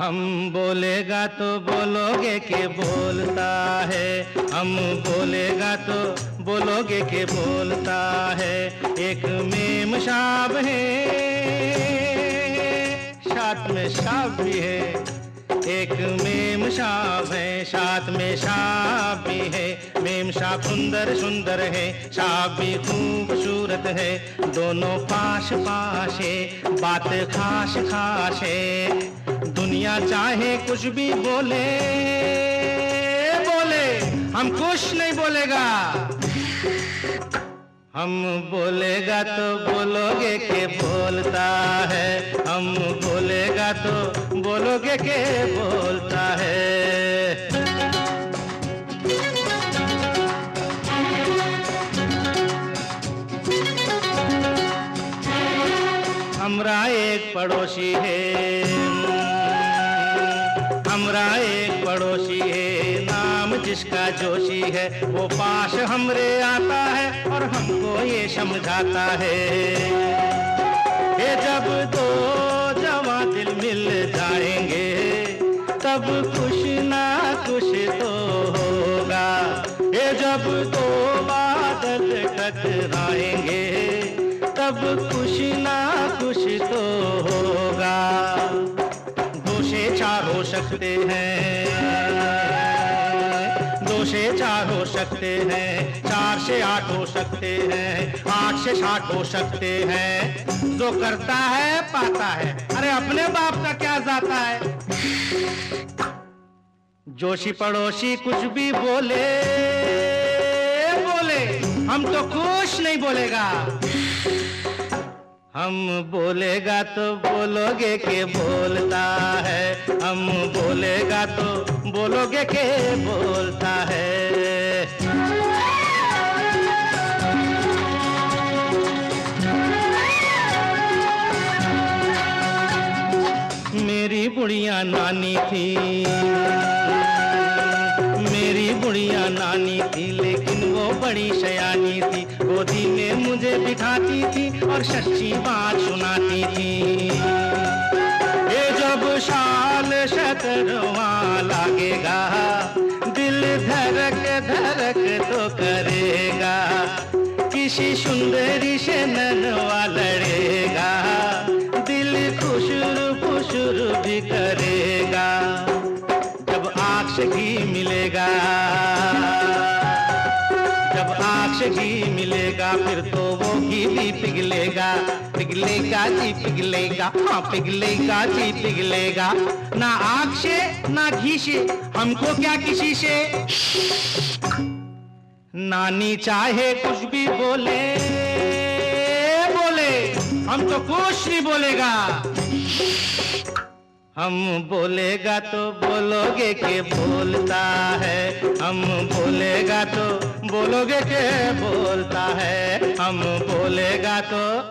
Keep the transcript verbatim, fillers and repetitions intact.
हम बोलेगा तो बोलोगे के बोलता है, हम बोलेगा तो बोलोगे के बोलता है। एक मेम शाब है, साथ में शाब भी है। एक मेम शाब है, साथ में शाब भी है। मेम शाब सुंदर सुंदर है, शाब भी खूबसूरत है। दोनों पास पास है, बात खास खास है। दुनिया चाहे कुछ भी बोले बोले, हम कुछ नहीं बोलेगा। हम बोलेगा तो बोलोगे के बोलता है, हम बोलेगा तो बोलोगे के बोलता है। हमरा एक पड़ोसी है, हमरा एक पड़ोसी है, नाम जिसका जोशी है। वो पास हमरे आता है और हमको ये समझाता है कि जब दो जवां दिल मिल जाएंगे तब कुछ ना कुछ तो होगा। ये जब दो बादल टकराएंगे तब कुछ ना कुछ तो होगा। दो से चार हो सकते हैं, दो से चार हो सकते हैं, चार से आठ हो सकते हैं, आठ से साठ हो सकते हैं। जो करता है पाता है, अरे अपने बाप का क्या जाता है। जोशी पड़ोसी कुछ भी बोले बोले, हम तो कुछ नहीं बोलेगा। हम बोलेगा तो बोलोगे के बोलता है, हम बोलेगा तो बोलोगे के बोलता है। मेरी बुढ़िया नानी थी, मेरी बुढ़िया नानी थी, लेकिन वो बड़ी सयानी थी। गोदी में मुझे बिठाती थी और सच्ची बात सुनाती थी। ये जब साल सतरवा लागेगा, दिल धड़क धड़क तो करेगा। किसी सुंदरी से ननवा लड़ेगा, दिल खुशरू खुशरू भी करेगा। जब आँख से घी मिलेगा, जब आँख से घी मिलेगा, फिर तो वो घी भी पिघलेगा। पिघलेगा जी पिघलेगा, हाँ पिघलेगा जी पिघलेगा। ना आँख से ना घी से, हमको क्या किसी से। नानी चाहे कुछ भी बोले बोले, हम तो कुछ नहीं बोलेगा। हम बोलेगा तो बोलोगे के बोलता है, हम बोलेगा तो बोलोगे के बोलता है। हम बोलेगा तो